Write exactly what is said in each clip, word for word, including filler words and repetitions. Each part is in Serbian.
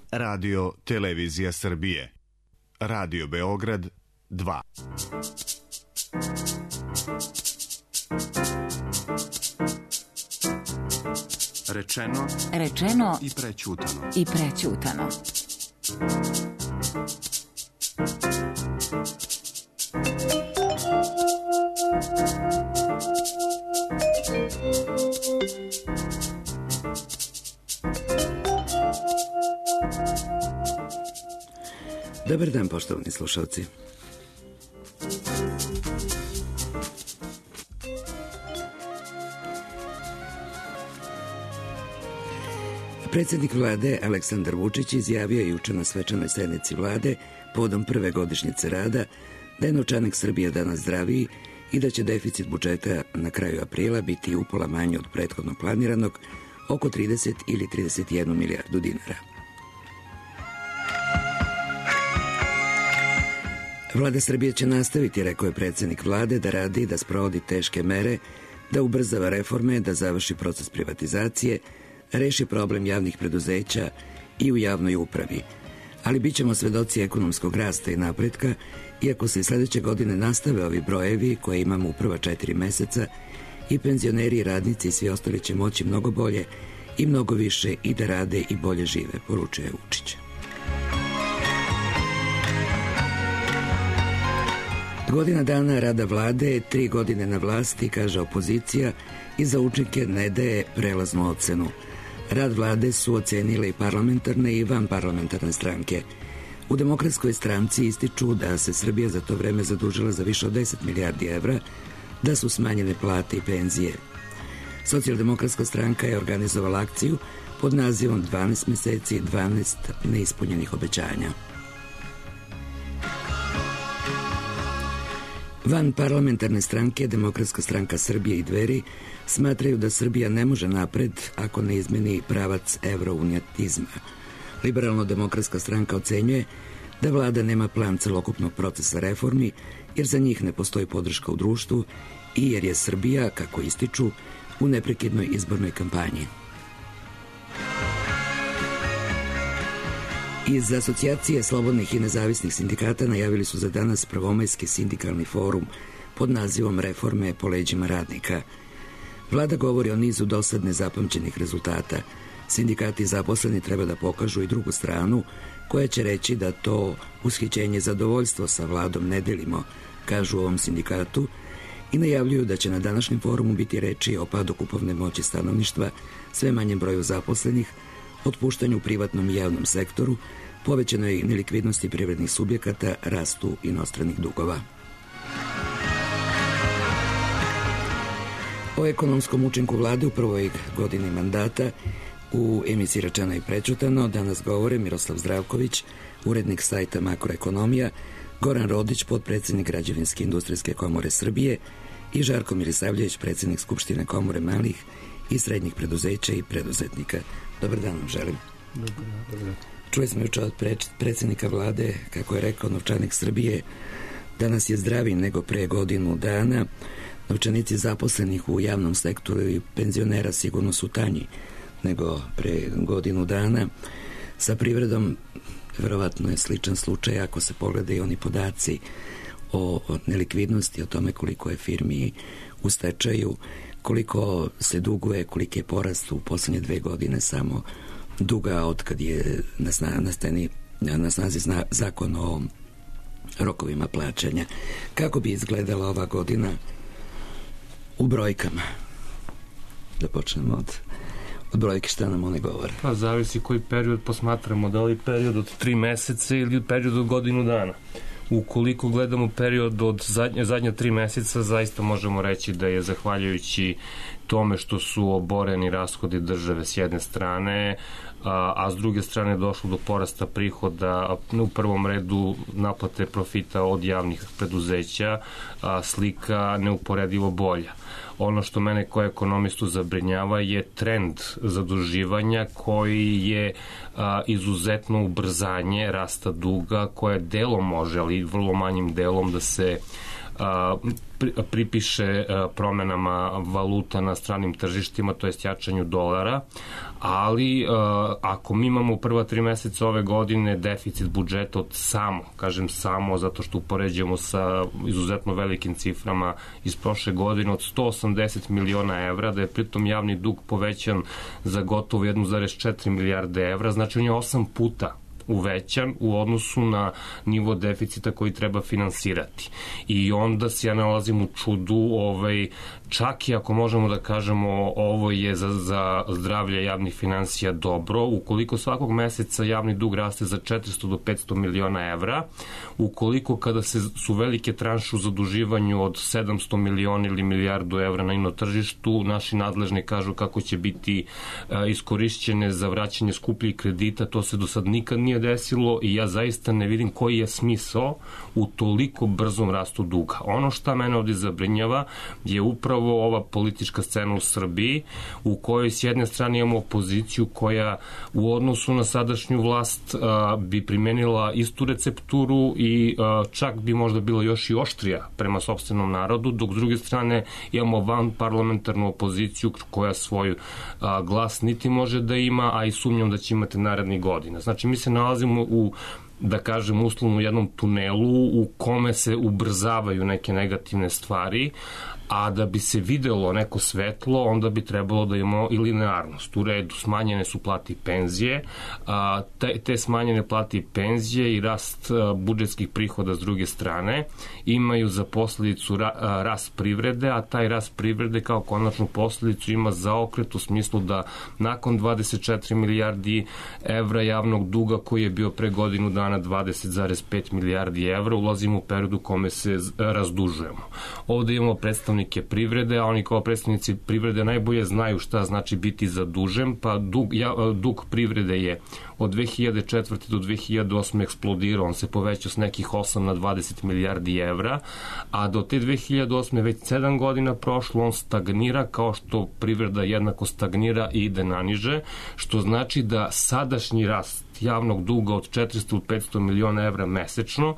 Radio Televizija Srbije. Radio Beograd dva. Rečeno, rečeno i prećutano. I prećutano. Dobar dan, poštovani slušalci. Predsjednik vlade Aleksandar Vučić izjavio je juče na svečanoj sednici vlade povodom prve godišnjice rada da je novčanik Srbije danas zdraviji i da će deficit budžeta na kraju aprila biti upola manji od prethodno planiranog, oko trideset ili trideset jednu milijardu dinara. Vlada Srbije će nastaviti, rekao je predsjednik vlade, da radi, da sprovodi teške mere, da ubrzava reforme, da završi proces privatizacije, reši problem javnih preduzeća i u javnoj upravi. Ali bit ćemo svedoci ekonomskog rasta i napretka, iako se sledeće godine nastave ovi brojevi koje imamo u prva četiri meseca i penzioneri i radnici i svi ostali će moći mnogo bolje i mnogo više i da rade i bolje žive, poručio je Vučić. Godina dana rada vlade, tri godine na vlasti, kaže opozicija, i za učinke ne daje prelaznu ocenu. Rad vlade su ocenile i parlamentarne i vanparlamentarne stranke. U Demokratskoj stranci ističu da se Srbija za to vreme zadužila za više od deset milijardi evra, da su smanjene plate i penzije. Socijaldemokratska stranka je organizovala akciju pod nazivom dvanaest meseci, dvanaest neispunjenih obećanja. Van parlamentarne stranke, Demokratska stranka Srbije i Dveri, smatraju da Srbija ne može napred ako ne izmeni pravac evrounijatizma. Liberalno-demokratska stranka ocenjuje da vlada nema plan celokupnog procesa reformi, jer za njih ne postoji podrška u društvu i jer je Srbija, kako ističu, u neprekidnoj izbornoj kampanji. Iz Asocijacije slobodnih i nezavisnih sindikata najavili su za danas prvomajski sindikalni forum pod nazivom Reforme po leđima radnika. Vlada govori o nizu dosad nezapamćenih rezultata. Sindikati zaposleni treba da pokažu i drugu stranu, koja će reći da to ushićenje zadovoljstvo sa vladom ne delimo, kažu u ovom sindikatu, i najavljuju da će na današnjem forumu biti reči o padu kupovne moći stanovništva, sve manjem broju zaposlenih, otpuštanju u privatnom i javnom sektoru, povećanoj nelikvidnosti privrednih subjekata, rastu inostranih dugova. O ekonomskom učinku vlade u prvoj godini mandata u emisiji Rečeno i prećutano danas govore Miroslav Zdravković, urednik sajta Makroekonomija, Goran Rodić, potpredsednik Građevinske industrijske komore Srbije i Žarko Milisavljević, predsednik Skupštine komore malih i srednjih preduzeća i preduzetnika. Dobar dan vam želim. Dobar dan, dobar dan. Čuli smo juče od predsjednika vlade, kako je rekao, novčanik Srbije danas je zdraviji nego pre godinu dana. Novčanici zaposlenih u javnom sektoru i penzionera sigurno su tanji nego pre godinu dana. Sa privredom verovatno je sličan slučaj ako se pogledaju oni podaci o nelikvidnosti, o tome koliko je firmi u stečaju, koliko se duguje, koliki je porast u poslednje dve godine samo duga od kad je na, sna, na, steni, na snazi zna, zakon o rokovima plaćanja. Kako bi izgledala ova godina u brojkama? Da počnemo od, od brojke, šta nam one govore. Pa zavisi koji period posmatramo, da li period od tri meseca ili period od godinu dana. Ukoliko gledamo period od zadnje, zadnje tri meseca, zaista možemo reći da je zahvaljujući tome što su oboreni rashodi države s jedne strane, a, a s druge strane došlo do porasta prihoda, u prvom redu naplate profita od javnih preduzeća, a, slika neuporedivo bolja. Ono što mene kao ekonomistu zabrinjava je trend zaduživanja koji je a, izuzetno ubrzanje rasta duga koje delom može, ali vrlo manjim delom da se pripiše promenama valuta na stranim tržištima, to jest jačanju dolara, ali ako mi imamo u prva tri meseca ove godine deficit budžeta od samo, kažem samo, zato što upoređujemo sa izuzetno velikim ciframa iz prošle godine od sto osamdeset miliona evra, da je pritom javni dug povećan za gotovo jedan zarez četiri milijarde evra, znači on je osam puta uvećan u odnosu na nivo deficita koji treba finansirati. I onda se ja nalazim u čudu, ovaj, čak i ako možemo da kažemo ovo je za, za zdravlje javnih finansija dobro, ukoliko svakog meseca javni dug raste za četiristo do petsto miliona evra, ukoliko kada se su velike tranše u zaduživanju od sedamsto miliona ili milijardu evra na ino tržištu, naši nadležni kažu kako će biti a, iskorišćene za vraćanje skupljih kredita, to se do sad nikad nije desilo i ja zaista ne vidim koji je smisao u toliko brzom rastu duga. Ono što mene ovdje zabrinjava je upravo ova politička scena u Srbiji, u kojoj s jedne strane imamo opoziciju koja u odnosu na sadašnju vlast a, bi primenila istu recepturu i a, čak bi možda bila još i oštrija prema sopstvenom narodu, dok s druge strane imamo van parlamentarnu opoziciju koja svoj a, glas niti može da ima, a i sumnjam da će imati narednih godina. Znači mi se nalazimo u, da kažem, uslovno u jednom tunelu u kome se ubrzavaju neke negativne stvari, a da bi se videlo neko svetlo, onda bi trebalo da imamo i linearnost. U redu, smanjene su plate i penzije, a, te, te smanjene plate i penzije i rast a, budžetskih prihoda s druge strane imaju za posledicu ra, a, rast privrede, a taj rast privrede kao konačnu posledicu ima zaokret u smislu da nakon dvadeset četiri milijardi evra javnog duga koji je bio pre godinu dana dvadeset zarez pet milijardi evra, ulazimo u periodu kome se razdužujemo. Ovde imamo predstavnike privrede, a oni kao predstavnici privrede najbolje znaju šta znači biti zadužen, pa dug, ja, dug privrede je od dve hiljade četvrte do dve hiljade osme eksplodirao, on se povećao s nekih osam na dvadeset milijardi evra, a do te dve hiljade osme već sedam godina prošlo, on stagnira kao što privreda jednako stagnira i ide naniže, što znači da sadašnji rast javnog duga od četiristo do petsto miliona evra mesečno,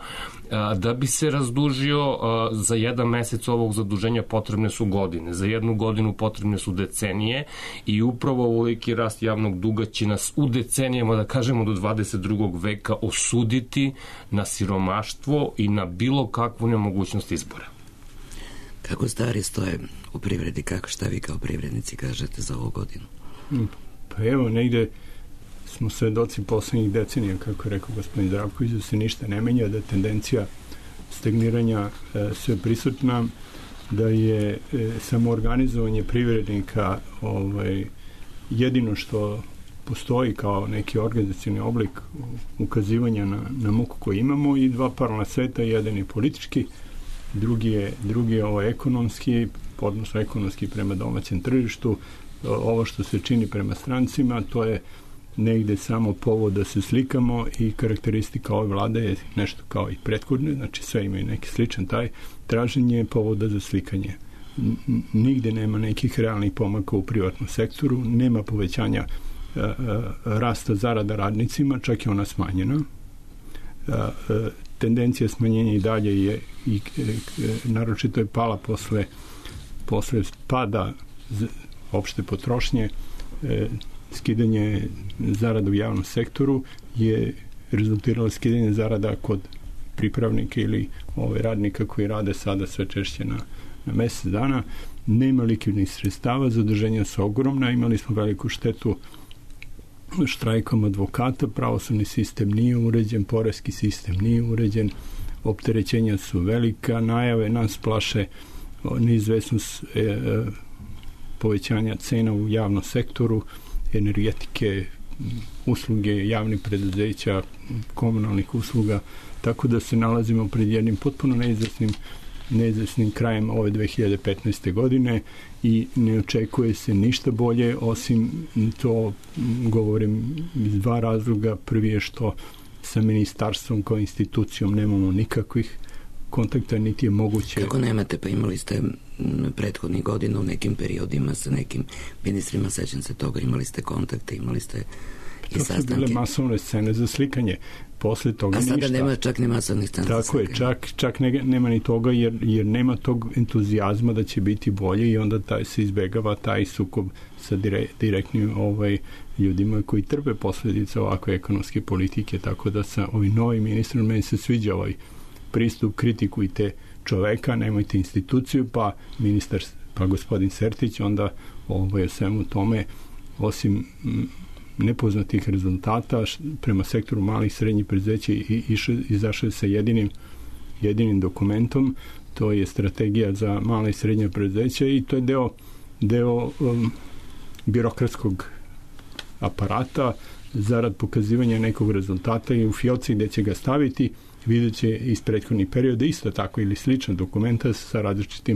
da bi se razdužio za jedan mesec ovog zaduženja potrebne su godine, za jednu godinu potrebne su decenije i upravo ovoliki rast javnog duga će nas u decenijama, da kažemo do dvadeset drugog veka, osuditi na siromaštvo i na bilo kakvu nemogućnost izbora. Kako stvari stoje u privredi, kako šta vi kao privrednici kažete za ovu godinu? Pa evo, negde smo svedoci poslednjih decenija, kako je rekao gospodin Zdravković, da se ništa ne menja, da je tendencija stagniranja e, sve prisutna, da je e, samoorganizovanje privrednika ovaj, jedino što postoji kao neki organizacioni oblik ukazivanja na, na muku koju imamo, i dva paralelna sveta, jedan je politički, drugi je, drugi je ovaj ekonomski, odnosno ekonomski prema domaćem tržištu. Ovo što se čini prema strancima, to je negde samo povod da se slikamo, i karakteristika ove vlade je nešto kao i prethodne, znači sve imaju neki sličan taj, traženje povoda za slikanje. Nigde nema nekih realnih pomaka u privatnom sektoru, nema povećanja a, a, rasta zarada radnicima, čak je ona smanjena. A, a, tendencija smanjenja i dalje je i e, e, naročito je pala posle, posle pada z, opšte potrošnje. e, skidanje zarada u javnom sektoru je rezultiralo skidanje zarada kod pripravnika ili ove radnika koji rade sada sve češće na, na mesec dana. Nema likvidnih sredstava, zaduženja su ogromna, imali smo veliku štetu štrajkom advokata, pravosudni sistem nije uređen, poreski sistem nije uređen, opterećenja su velika, najave nas plaše neizvesnost e, e, povećanja cena u javnom sektoru, energetike, usluge javnih preduzeća, komunalnih usluga, tako da se nalazimo pred jednim potpuno neizvesnim, neizvesnim krajem ove dve hiljade petnaeste. godine i ne očekuje se ništa bolje, osim to govorim iz dva razloga. Prvi je što sa ministarstvom kao institucijom nemamo nikakvih kontakta, niti je moguće. Kako nemate? Pa imali ste prethodnih godina u nekim periodima sa nekim ministrima, sećam se toga, imali ste kontakte, imali ste i sastanke. To su bile masovne scene za slikanje. posle toga ništa. A sada ništa. Nema čak ni masovnih stancija. Tako je, čak, čak ne, nema ni toga jer, jer nema tog entuzijazma da će biti bolje i onda taj, se izbegava taj sukob sa dire, direktnim ovaj, ljudima koji trpe posljedice ovakve ekonomske politike, tako da sa ovim novim ministrom meni se sviđa ovaj pristup, kritikujte čoveka, nemojte instituciju, pa ministar, pa gospodin Sertić, onda ovaj, svemu tome, osim m, nepoznatih rezultata prema sektoru malih i srednjih preduzeća i izašao sa jedinim, jedinim dokumentom, to je strategija za mala i srednja preduzeća i to je deo, deo um, birokratskog aparata zarad pokazivanja nekog rezultata i u fioci gde će ga staviti vidjet će iz prethodnih perioda isto tako ili slična dokumenta sa različitim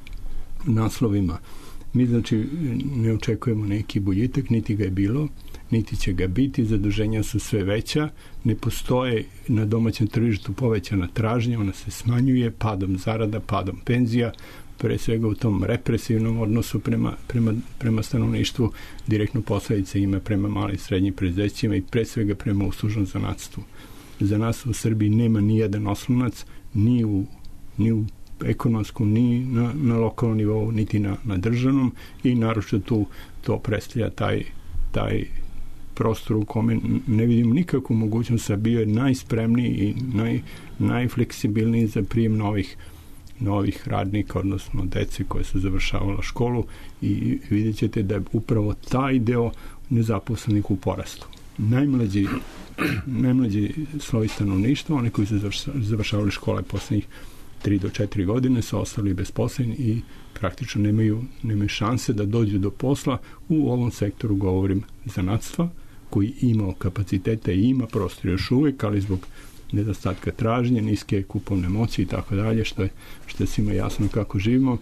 naslovima. Mi znači ne očekujemo neki boljitak, niti ga je bilo, niti će ga biti, zaduženja su sve veća, ne postoje na domaćem tržištu povećana tražnja, ona se smanjuje padom zarada, padom penzija, pre svega u tom represivnom odnosu prema, prema, prema stanovništvu, direktno posledice ima prema malim i srednjim preduzećima i pre svega prema uslužnom zanatstvu. Za nas u Srbiji nema ni jedan oslonac, ni u, ni u ekonomskom, ni na, na lokalnom nivou, niti na, na državnom i naročito tu to predstavlja taj, taj prostor u kome ne vidim nikakvu mogućnost da bio je najspremniji i naj, najfleksibilniji za prijem novih novih radnika, odnosno dece koje su završavala školu i vidjet ćete da je upravo taj deo nezaposlenih u porastu. Najmlađi, najmlađi sloj stanovništva, oni koji su završavali škole poslednjih tri do četiri godine su ostali bezposleni i praktično nemaju, nemaju šanse da dođu do posla. U ovom sektoru govorim zanatstva koji ima kapacitete i ima prostor još uvek, ali zbog nedostatka tražnje, niske kupovne moći i tako dalje, što je, što je svima jasno kako živimo,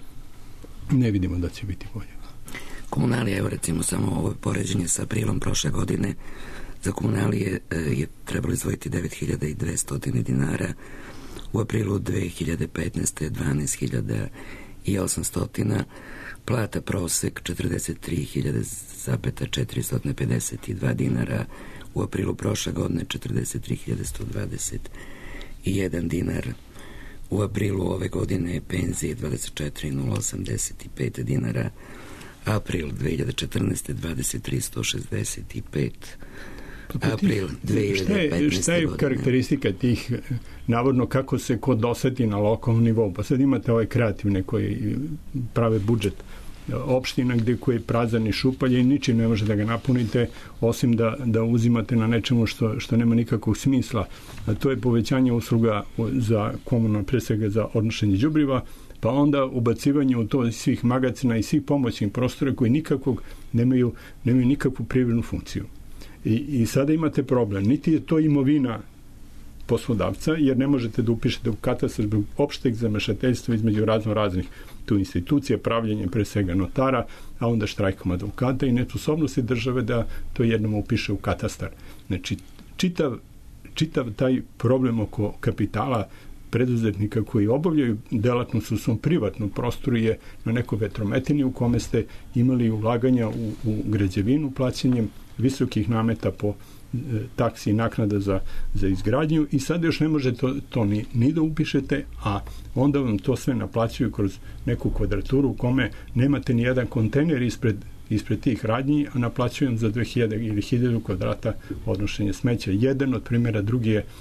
ne vidimo da će biti bolje. Komunalije, evo recimo samo ovo poređenje sa aprilom prošle godine, za komunalije je trebalo izdvojiti devet hiljada dvesta dinara, u aprilu dve hiljade petnaeste. dvanaest hiljada osamsto, plata prosek četrdeset tri hiljade četiristo pedeset dva dinara, u aprilu prošle godine četrdeset tri hiljade sto dvadeset jedan dinar, u aprilu ove godine penzije dvadeset četiri hiljade osamdeset pet dinara, april dve hiljade četrnaeste. dvadeset tri hiljade sto šezdeset pet, april dve hiljade petnaeste. Šta je karakteristika tih, navodno kako se ko doseti na lokalnom nivou? Pa sad imate ove kreativne koji prave budžet opština gde koji je prazan i šupalje i ničim ne može da ga napunite osim da, da uzimate na nečemu što, što nema nikakvog smisla. A to je povećanje usluga za komunalno, pre svega za odnošenje đubriva, pa onda ubacivanje u to svih magacina i svih pomoćnih prostora koji nikakvog nemaju, nemaju nikakvu privrednu funkciju. I, I sada imate problem. Niti je to imovina poslodavca, jer ne možete da upišete u katastar zbog opšteg zamešateljstva između razno raznih tu institucija, pravljenje pre svega notara, a onda štrajkom advokata i nesposobnosti države da to jednom upiše u katastar. Znači, čitav, čitav taj problem oko kapitala preduzetnika koji obavljaju delatnost u svom privatnom prostoru je na nekoj vetrometini u kome ste imali ulaganja u, u građevinu plaćanjem visokih nameta po taksi i naknada za, za izgradnju i sad još ne možete to, to ni, ni da upišete, a onda vam to sve naplaćuju kroz neku kvadraturu u kome nemate ni jedan kontejner ispred, ispred tih radnji, a naplaćujem za dve hiljade ili hiljadu kvadrata odnošenje smeća. Jedan od primjera, drugi je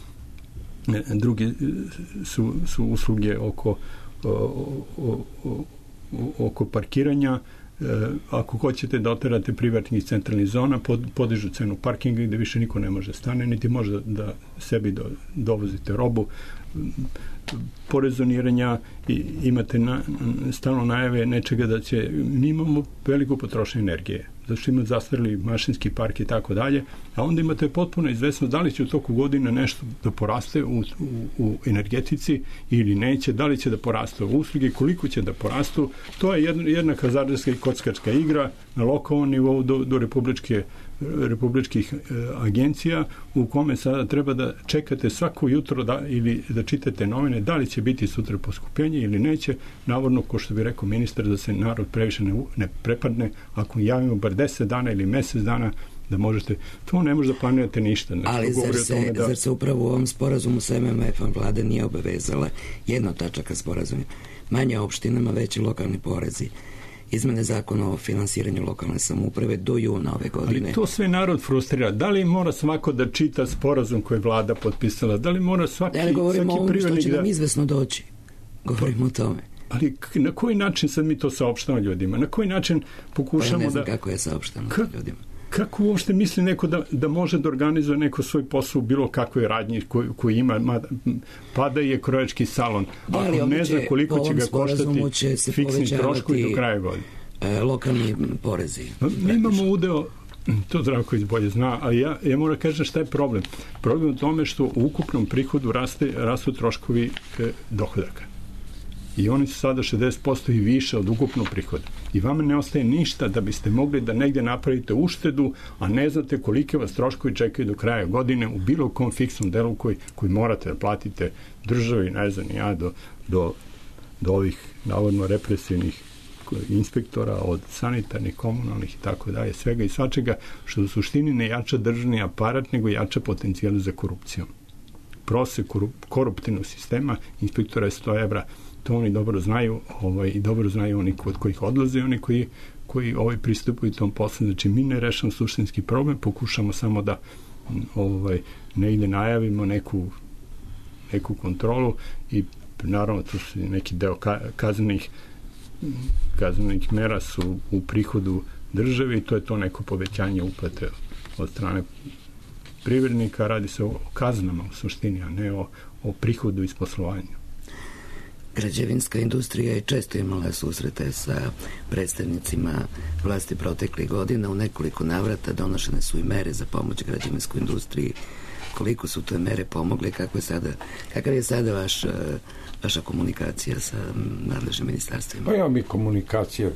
drugi su, su usluge oko o, o, o, oko parkiranja. Ako hoćete da oterate privatnih centralnih zona, pod, podižu cenu parkinga gde više niko ne može stane, niti može da sebi do, dovozite robu. Porezoniranja i imate na, stalno najave nečega da će, mi imamo veliku potrošnju energije, zato što imate zastarili mašinski park i tako dalje, a onda imate potpuno izvesno da li će u toku godine nešto da poraste u, u, u energetici ili neće, da li će da poraste u usluge, koliko će da porastu. To je jedna, jedna hazarderska i kockarska igra na lokalnom nivou do, do republičke republičkih e, agencija u kome sada treba da čekate svako jutro da, ili da čitate novine da li će biti sutra poskupljenje ili neće, navodno, ko što bi rekao ministar, da se narod previše ne, ne prepadne, ako javimo bar deset dana ili mesec dana da možete, to ne može da planirate ništa. Znači, ali zar se, da... zar se upravo u ovom sporazumu sa M M F-om vlada nije obavezala jedno tačaka sporazuma, manje opštinama, veći lokalni porezi, izmene zakona o finansiranju lokalne samouprave do juna ove godine. Ali to sve narod frustrira. Da li mora svako da čita sporazum koji je vlada potpisala? Da li mora svaki, da li govorimo svaki o ovom što će da... nam izvesno doći? Govorimo o tome. Ali na koji način sad mi to saopštamo ljudima? Na koji način pokušamo da... Pa ja ne znam da... kako je saopšteno Ka... ljudima. Kako uopšte misli neko da, da može da organizuje neko svoj posao u bilo kakvoj radnji koji, koji ima, ma, pada je krojački salon, da, ako ne zna koliko će ga koštati fiksni troškovi do kraja godine. E, lokalni porezi. Mi imamo udeo, to Zdravković bolje zna, ali ja, ja moram kažem šta je problem. Problem u tome što u ukupnom prihodu raste, rastu troškovi e, dohodaka. I oni su sada šezdeset posto i više od ukupnog prihoda. I vama ne ostaje ništa da biste mogli da negde napravite uštedu, a ne znate kolike vas troškovi čekaju do kraja godine u bilo kom fiksnom delu koji, koji morate da platite državi, ne znam, ja, do, do, do ovih navodno represivnih inspektora, od sanitarnih, komunalnih i tako dalje, svega i svačega, što u suštini ne jača državni aparat, nego jača potencijal za korupcijom. Prosek korup, koruptivnog sistema inspektora je sto evra. To oni dobro znaju, ovaj, i dobro znaju oni kod kojih odlaze, oni koji, koji ovaj, pristupuju tom poslu. Znači, mi ne rešamo suštinski problem, pokušamo samo da ovaj, negde najavimo neku, neku kontrolu i naravno to su neki deo kaznenih kaznenih mera su u prihodu države i to je to neko povećanje uplate od strane privrednika. Radi se o kaznama u suštini, a ne o, o prihodu iz poslovanja. Građevinska industrija je često imala susrete sa predstavnicima vlasti proteklih godina. U nekoliko navrata donošene su i mere za pomoć građevinskoj industriji. Koliko su te mere pomogle? Kako je sada, kakav je sada vaš, vaša komunikacija sa nadležnim ministarstvima? Pa imamo mi komunikacije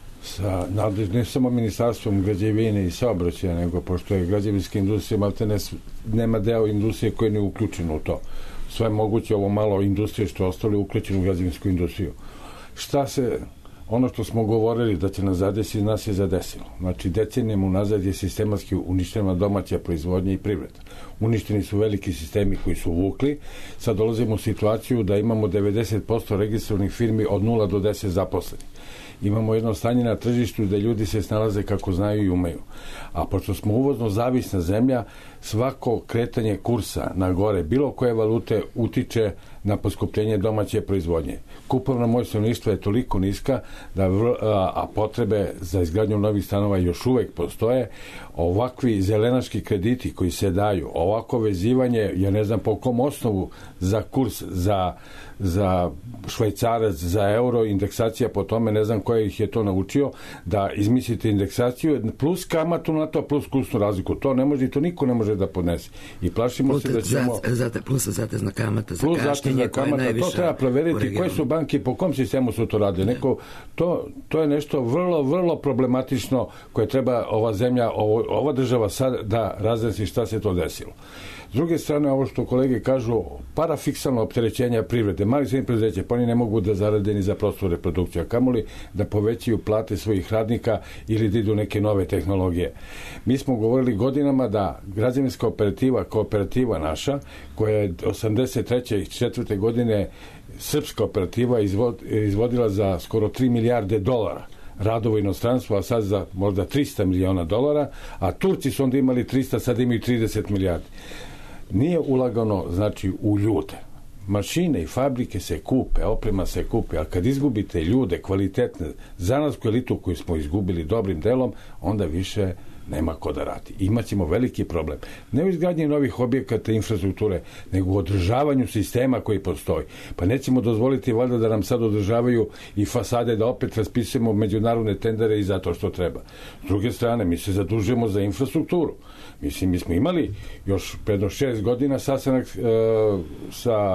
sa nadležnim, ne samo ministarstvom građevine i saobraćaja, nego pošto je građevinska industrija, malte ne, nema deo industrije koji je ne uključen u to. Sve moguće ovo malo industrije što ostalo je uključeno u građevinsku industriju. Šta se, ono što smo govorili da će nas zadesiti, nas je zadesilo. Znači, decenijama unazad je sistematski uništena domaća proizvodnja i privreda. Uništeni su veliki sistemi koji su vukli. Sad dolazimo u situaciju da imamo devedeset posto registrovanih firmi od nula do deset zaposlenih. Imamo jedno stanje na tržištu da ljudi se snalaze kako znaju i umeju. A pošto smo uvozno zavisna zemlja, svako kretanje kursa na gore, bilo koje valute utiče na poskupljenje domaće proizvodnje. Kupovna moć stanovništva je toliko niska da, a potrebe za izgradnju novih stanova još uvek postoje. Ovakvi zelenaški krediti koji se daju, ovako vezivanje, ja ne znam po kom osnovu za kurs, za, za švajcarac, za euro, indeksacija po tome, ne znam ko ih je to naučio, da izmislite indeksaciju plus kamatu na to, plus kursnu razliku. To ne može i to niko ne može da podnese. I plašimo plus, se da ćemo... Zate, plus zatezna kamata za kašnjenje koja je najviša. To treba proveriti koje su banke, po kom sistemu su to radili. Neko, to, to je nešto vrlo, vrlo problematično koje treba ova zemlja, ovo, ova država sad da razresi šta se to desilo. S druge strane, ovo što kolege kažu, parafiksalno opterećenja privrede, mali srednji preduzeća, pa oni ne mogu da zarade ni za prostu reprodukciju, a kamoli da povećaju plate svojih radnika ili da idu neke nove tehnologije. Mi smo govorili godinama da građevinska operativa, kooperativa naša, koja je osamdeset treće i četvrte godine srpska operativa izvodila za skoro tri milijarde dolara radova u inostranstvu, a sad za možda trista miliona dolara, a Turci su onda imali trista, sad imaju trideset milijardi. Nije ulagano, znači, u ljude. Mašine i fabrike se kupe, oprema se kupe, a kad izgubite ljude, kvalitetne, zanatsku elitu koju smo izgubili dobrim delom, onda više nema ko da radi. Imaćemo veliki problem. Ne u izgradnji novih objekata infrastrukture, nego u održavanju sistema koji postoji. Pa nećemo dozvoliti valjda da nam sad održavaju i fasade, da opet raspisujemo međunarodne tendere i zato što treba. S druge strane, mi se zadužujemo za infrastrukturu. Mislim, mi smo imali još predno šest godina sastanak e, sa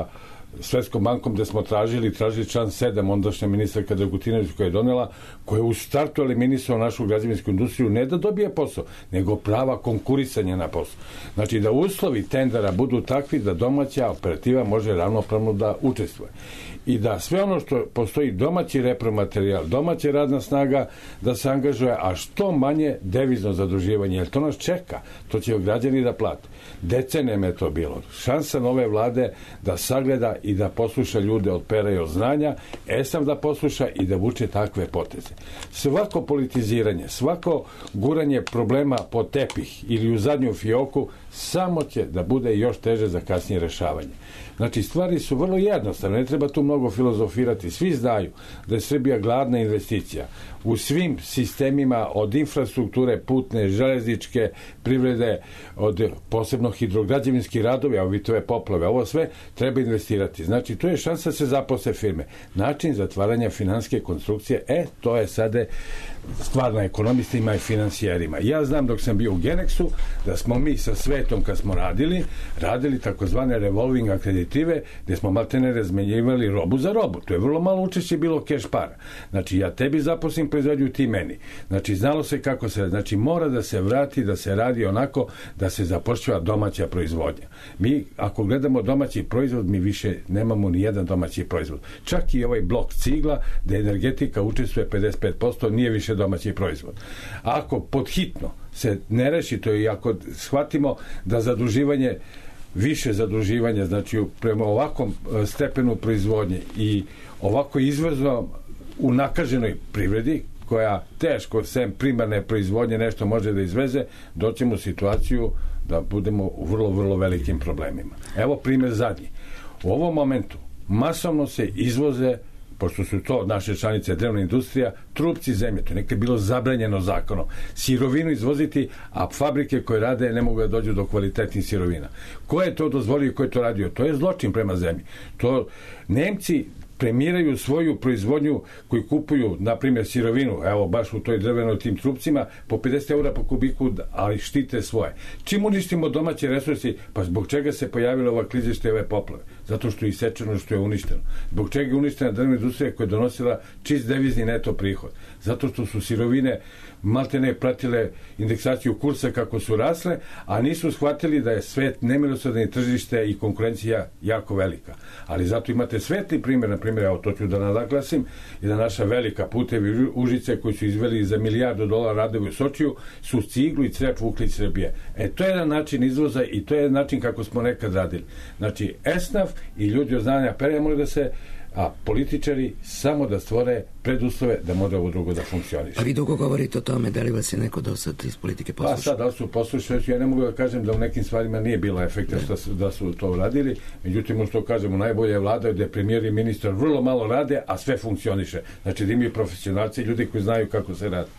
Svetskom bankom gde smo tražili, tražili član sedam, ondašnja ministarka Dragutinović koja je donela, koja je u startu eliminisao našu građevinsku industriju, ne da dobije posao, nego prava konkurisanja na posao. Znači da uslovi tendera budu takvi da domaća operativa može ravnopravno da učestvuje. I da sve ono što postoji domaći repromaterijal, domaća radna snaga da se angažuje, a što manje devizno zaduživanje, jer to nas čeka, to će građani da plate. Decenijama je to bilo. Šansa nove vlade da sagleda i da posluša ljude od pera i od znanja, esam da posluša i da vuče takve poteze. Svako politiziranje, svako guranje problema po tepih ili u zadnju fioku samo će da bude još teže za kasnije rešavanje. Znači, stvari su vrlo jednostavne, ne treba tu mnogo filozofirati. Svi znaju da je Srbija gladna investicija u svim sistemima, od infrastrukture, putne, železničke, privrede, od posebno hidrograđevinskih radovi, a ovitove poplave, ovo sve treba investirati. Znači, tu je šansa da se zaposle firme. Način zatvaranja finansijske konstrukcije, e, to je sada stvar na ekonomistima i finansijerima. Ja znam dok sam bio u Genexu, da smo mi sa svetom kad smo radili, radili takozvane revolving akreditive, gde smo maltene razmenjivali robu za robu. To je vrlo malo učešće bilo keš para. Znači, ja tebi zaposlim proizvodnju, ti meni. Znači, znalo se kako se, znači, mora da se vrati, da se radi onako da se zapošljava domaća proizvodnja. Mi, ako gledamo domaći proizvod, mi više nemamo ni jedan domaći proizvod. Čak i ovaj blok cigla, gde energetika učestvuje pedeset pet posto, nije više domaći proizvod. Ako podhitno se ne reši to i ako shvatimo da zaduživanje, više zaduživanja, znači prema ovakvom stepenu proizvodnje i ovako izvozno u nakaženoj privredi, koja teško sem primarne proizvodnje nešto može da izveze, doćemo u situaciju da budemo u vrlo, vrlo velikim problemima. Evo primjer zadnji. U ovom momentu masovno se izvoze, pošto su to naše članice drvna industrija, trupci zemlje. To je nekad bilo zabranjeno zakonom. Sirovinu izvoziti, a fabrike koje rade ne mogu da dođu do kvalitetnih sirovina. Ko je to dozvolio i ko je to radio? To je zločin prema zemlji. To Nemci premiraju svoju proizvodnju koji kupuju, na primjer, sirovinu, evo, baš u toj drvenoj tim trupcima, po pedeset eura po kubiku, ali štite svoje. Čim uništimo domaće resursi, pa zbog čega se pojavila ova klizište i ove poplave? Zato što je isečeno, što je uništeno. Zbog čega je uništena drvna industrija koja je donosila čist devizni neto prihod? Zato što su sirovine maltene pratile indeksaciju kursa kako su rasle, a nisu shvatili da je svet nemilosrdno tržište i konkurencija jako velika. Ali zato imate svetli primjer, na primjer, evo to ću da naglasim, i da naša velika Putevi Užice koji su izveli za milijardu dolara radovi u Sočiju su ciglu i crep vukli iz Srbije. E, to je jedan način izvoza i to je jedan način kako smo nekad radili. Znači, esnaf i ljudi od znanja perja moraju da se, a političari samo da stvore preduslove da može ovo drugo da funkcioniše. A vi dugo govorite o tome, da li vas je neko do sad iz politike poslušao? Pa sad, da li su poslušali, ja ne mogu da kažem da u nekim stvarima nije bila efekta da su, da su to uradili, međutim, što kažemo, najbolje vlada da je premijer i ministar vrlo malo rade, a sve funkcioniše. Znači da imaju profesionalci, ljudi koji znaju kako se radi.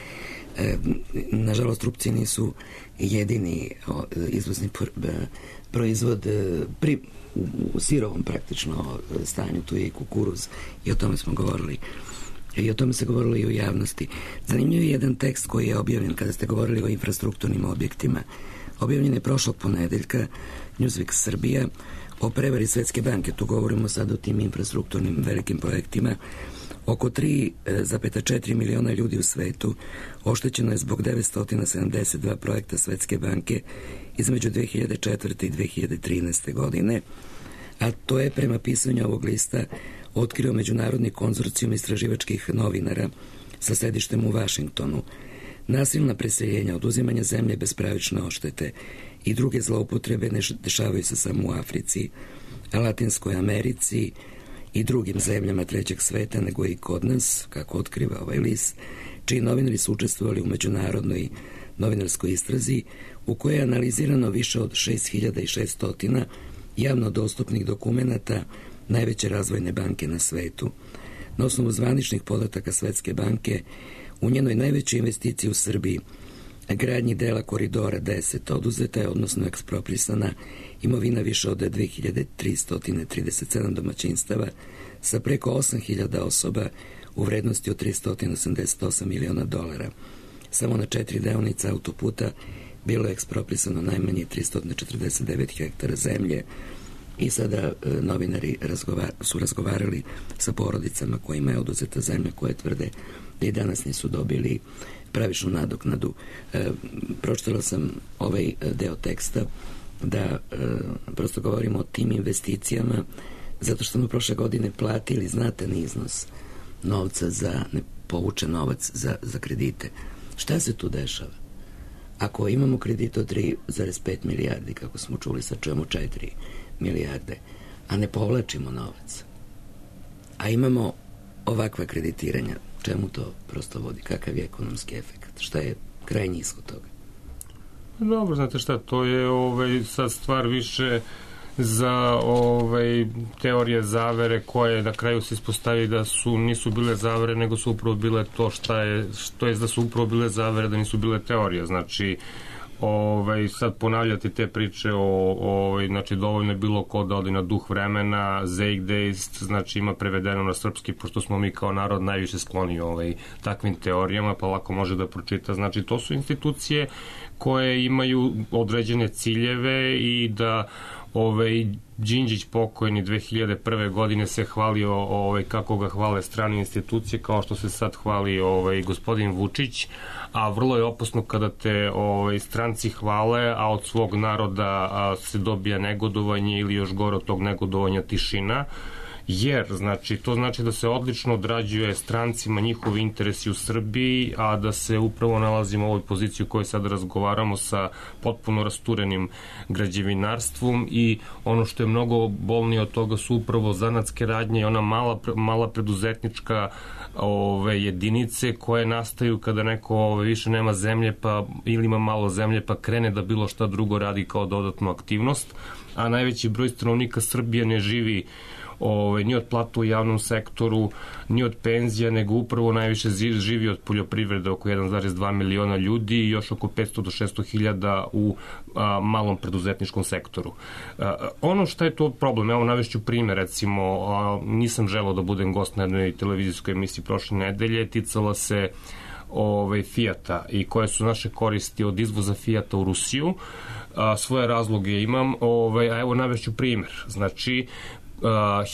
E, nažalost, trupci nisu jedini izvozni proizvod pri u, u sirovom praktično stanju, tu je i kukuruz i o tome smo govorili i o tome se govorilo i u javnosti. Zanimljiv je jedan tekst koji je objavljen kada ste govorili o infrastrukturnim objektima. Objavljen je prošlog ponedeljka Newsweek Srbija o prevari Svetske banke. Tu govorimo sad o tim infrastrukturnim velikim projektima. Oko tri zarez četiri miliona ljudi u svetu oštećeno je zbog devetsto sedamdeset dva projekta Svetske banke između dve hiljade četvrte i dve hiljade trinaeste godine, a to je prema pisanju ovog lista otkrio Međunarodni konzorcijum istraživačkih novinara sa sedištem u Vašingtonu. Nasilna preseljenja, oduzimanja zemlje bez pravične oštete i druge zloupotrebe ne dešavaju se samo u Africi, a Latinskoj Americi i drugim zemljama trećeg sveta, nego i kod nas, kako otkriva ovaj list, čiji novinari su učestvovali u međunarodnoj novinarskoj istrazi u kojoj je analizirano više od šest hiljada šesto javno dostupnih dokumenata najveće razvojne banke na svetu. Na osnovu zvaničnih podataka Svetske banke, u njenoj najvećoj investiciji u Srbiji, gradnji dela koridora deset, oduzeta je, odnosno eksproprisana, imovina više od dve hiljade tristo trideset sedam domaćinstava sa preko osam hiljada osoba u vrednosti od tristo osamdeset osam miliona dolara. Samo na četiri deonice autoputa bilo je eksproprisano najmanje tristo četrdeset devet hektara zemlje, i sada e, novinari razgovar, su razgovarali sa porodicama kojima je oduzeta zemlja, koje tvrde da i danas nisu dobili pravičnu nadoknadu. E, pročitala sam ovaj deo teksta da e, prosto govorimo o tim investicijama zato što smo prošle godine platili znatan iznos novca za nepovučen novac za, za kredite. Šta se tu dešava? Ako imamo kredit od tri zarez pet milijardi, kako smo čuli, sad čujemo četiri milijarde, a ne povlačimo novac, a imamo ovakva kreditiranja, čemu to prosto vodi? Kakav je ekonomski efekt? Šta je krajnji ishod toga? Dobro, znate šta, to je ovaj, sad stvar više za ovaj, teorije zavere koje na kraju se ispostavi da su nisu bile zavere, nego su upravo bile to šta je, što je da su upravo bile zavere, da nisu bile teorije. Znači, ovaj, sad ponavljati te priče o, ovaj, znači dovoljno je bilo ko da odi na duh vremena, Zeitgeist, znači ima prevedeno na srpski, pošto smo mi kao narod najviše skloni ovaj, takvim teorijama, pa lako može da pročita. Znači, to su institucije koje imaju određene ciljeve i da ovaj Đinđić pokojni dve hiljade prve godine se hvalio ovaj kako ga hvale strane institucije, kao što se sad hvali ovaj gospodin Vučić, a vrlo je opasno kada te ovaj stranci hvale, a od svog naroda a, se dobija negodovanje ili još gore od tog negodovanja tišina. Jer, znači, to znači da se odlično odrađuje strancima njihovi interesi u Srbiji, a da se upravo nalazimo u ovoj poziciji u kojoj sad razgovaramo sa potpuno rasturenim građevinarstvom i ono što je mnogo bolnije od toga su upravo zanatske radnje i ona mala, mala preduzetnička ove jedinice koje nastaju kada neko ove, više nema zemlje pa ili ima malo zemlje pa krene da bilo šta drugo radi kao dodatnu aktivnost, a najveći broj stanovnika Srbije ne živi Ove, ni od plata u javnom sektoru, ni od penzija, nego upravo najviše živi od poljoprivrede, oko jedan zarez dva miliona ljudi i još oko petsto do šesto hiljada u a, malom preduzetničkom sektoru. A, ono što je to problem, evo navešću primjer, recimo, a, nisam želeo da budem gost na jednoj televizijskoj emisiji prošle nedelje, ticala se ove, Fijata i koje su naše koristi od izvoza Fijata u Rusiju. A, svoje razloge imam, ove, a evo navešću primjer. Znači, Uh,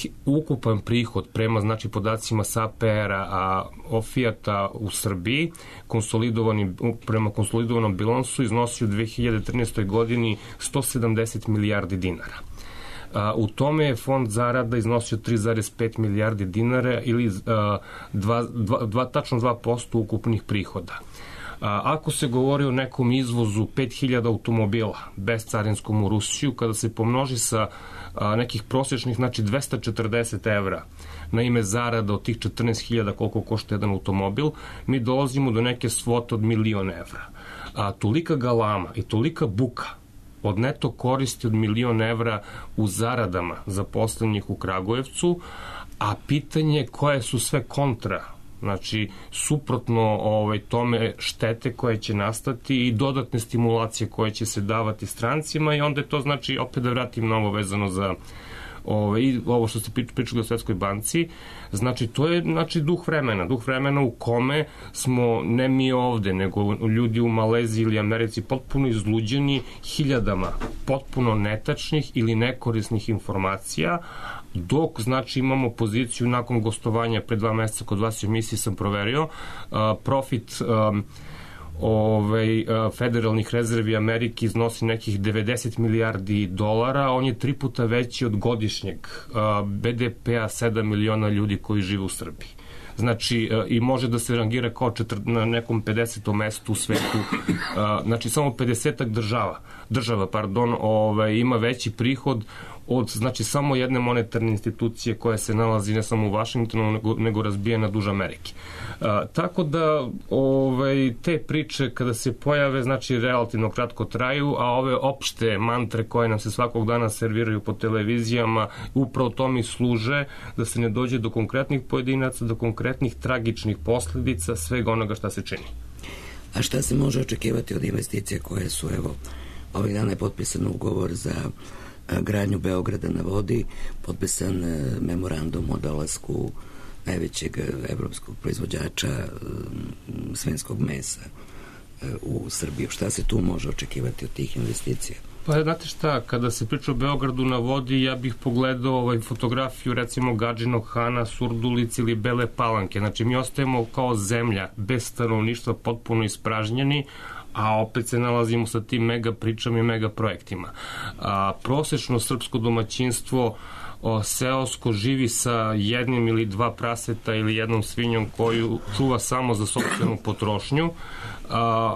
ukupan prihod prema znači podacima S A P R-a a o Fijata u Srbiji konsolidovani, prema konsolidovanom bilansu iznosio u dve hiljade trinaestoj godini sto sedamdeset milijardi dinara. Uh, u tome je fond zarada iznosio tri zarez pet milijardi dinara ili uh, dva, dva, dva, tačno dva posto ukupnih prihoda. A, ako se govori o nekom izvozu pet hiljada automobila bezcarinskom u Rusiju, kada se pomnoži sa a, nekih prosječnih, znači dvesta četrdeset evra na ime zarada od tih četrnaest hiljada koliko košta jedan automobil, mi dolazimo do neke svote od milion evra. A tolika galama i tolika buka od neto koristi od milion evra u zaradama zaposlenih u Kragujevcu, a pitanje koje su sve kontra, znači suprotno ovaj, tome štete koje će nastati i dodatne stimulacije koje će se davati strancima i onda je to znači, opet da vratim na ovo vezano za ovaj, ovo što ste pričali o Svetskoj banci, znači to je znači, duh vremena, duh vremena u kome smo ne mi ovde, nego ljudi u Maleziji ili Americi potpuno izluđeni hiljadama potpuno netačnih ili nekorisnih informacija, dok znači imamo poziciju nakon gostovanja pre dva meseca kod vas u emisiji sam proverio uh, profit um, ovaj, uh, federalnih rezervi Amerike iznosi nekih devedeset milijardi dolara, on je tri puta veći od godišnjeg uh, B D P-a sedam miliona ljudi koji žive u Srbiji. Znači, uh, i može da se rangira kao četir, na nekom pedesetom mestu u svetu. Uh, znači, samo pedesetak država, država, pardon, ovaj, ima veći prihod od, znači, samo jedne monetarne institucije koja se nalazi ne samo u Vašingtonu, nego, nego razbijena duž Amerike. A, tako da, ovaj, te priče kada se pojave, znači, relativno kratko traju, a ove opšte mantre koje nam se svakog dana serviraju po televizijama, upravo to mi služe da se ne dođe do konkretnih pojedinaca, do konkretnih tragičnih posledica svega onoga šta se čini. A šta se može očekivati od investicija koje su, evo, ovih dana je potpisan ugovor za gradnju Beograda na vodi, potpisan memorandum o dolasku najvećeg evropskog proizvođača svinjskog mesa u Srbiju. Šta se tu može očekivati od tih investicija? Pa znate šta, kada se priča o Beogradu na vodi, ja bih pogledao ovaj fotografiju recimo Gadžinog Hana, Surdulice ili Bele Palanke. Znači mi ostajemo kao zemlja bez stanovništva, potpuno ispražnjeni, a opet se nalazimo sa tim mega pričama i mega projektima. A, prosečno srpsko domaćinstvo o, seosko živi sa jednim ili dva praseta ili jednom svinjom koju čuva samo za sopstvenu potrošnju. A,